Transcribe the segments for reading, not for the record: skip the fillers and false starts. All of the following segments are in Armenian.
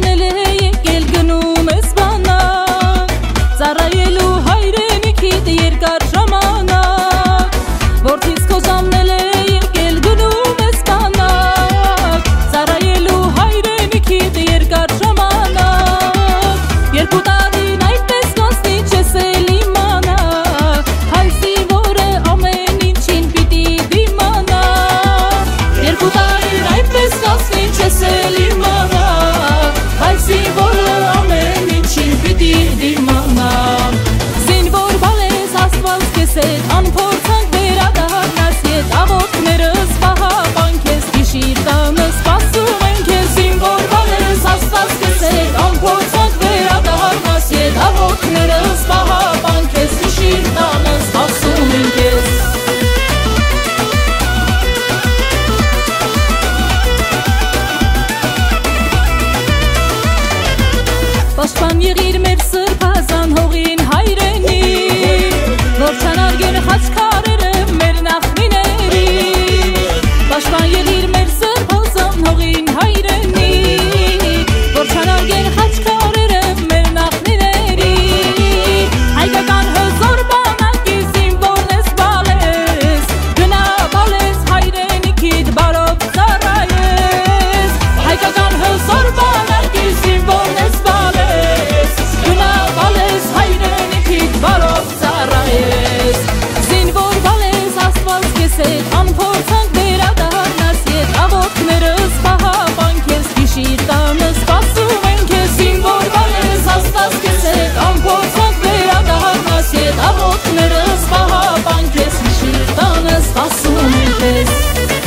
կոզամնել է եկել գնում ես բանակ ծառայելու հայրենիքիդ երկար ժամանակ որդից կոզամնել է եկել գնում ես բանակ ծառայելու հայրենիքիդ երկար ժամանակ երկու տարին այդպես կանցնի չես էլ իմանա հայ զինվորը ամեն ինչին պիտի դիմանա երկու տարին այդպես կանցնի չես էլ իմանա հայ զինվորը ամեն ինչին պիտի դիմանա զինվոր բալես աստված քեզ հետ անփորձանք վերադառնաս ետ աղոթներս պահապան քեզ գիշիր տանը սպասում են քեզ զինվոր բալես աստված քեզ հետ անփորձանք վերադառնաս ետ աղոթներս պահապան քեզ գիշիր տանը սպասում են քեզ Պաշտպան եղիր մեր սրբազան հողին հայրենի որ չանարգեն խաչքարերը մեր նախնիների Պաշտպան եղիր մեր սրբազան հողին հայրենի որ չանարգեն խաչքարերը մեր նախնիների հայկական հզոր բանակի զինվորն ես բալես գնա բալես հայրենիքիդ բարով ծառայես հայկական հզոր բանակի զինվորն ես բալես գնա բալես հայրենիքիդ բարով ծառայես զինվոր բալես աստված քեզ հետ անփորձանք վերադառնաս ետ աղոթներս պահապան քեզ գիշիր տանը սպասում են քեզ զինվոր բալես աստված քեզ հետ անփորձանք վերադառնաս ետ աղոթներս պահապան քեզ գիշիր տանը սպասում են քեզ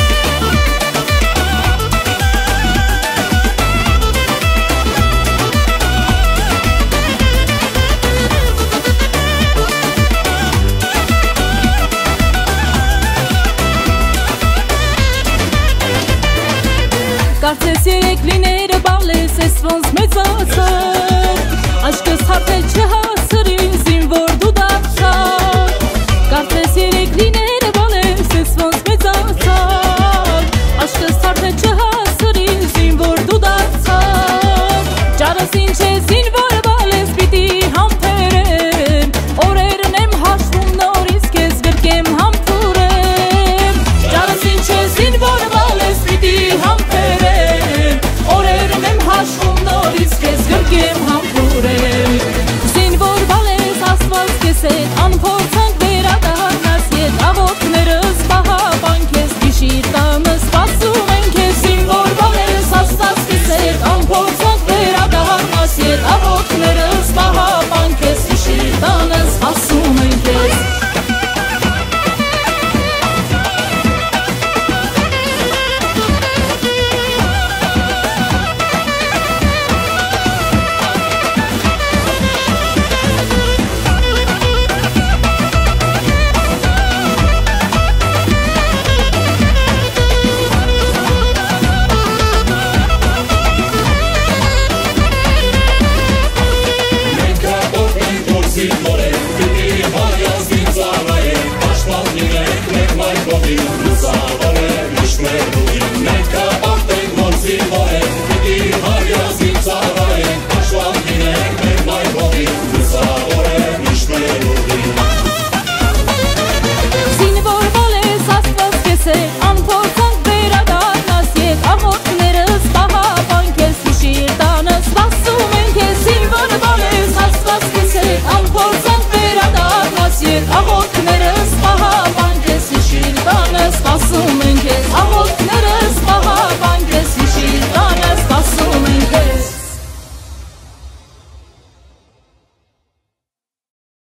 Կարծես երեք լիները բալես ես ոնց մեծացար Աշկս հարթել չհասրի զինվոր դու դարձար Կարծես երեք լիները բալես ես ոնց մեծացար Աշկս հարթել չհասրի զինվոր դու դարձար Ճարս ինչ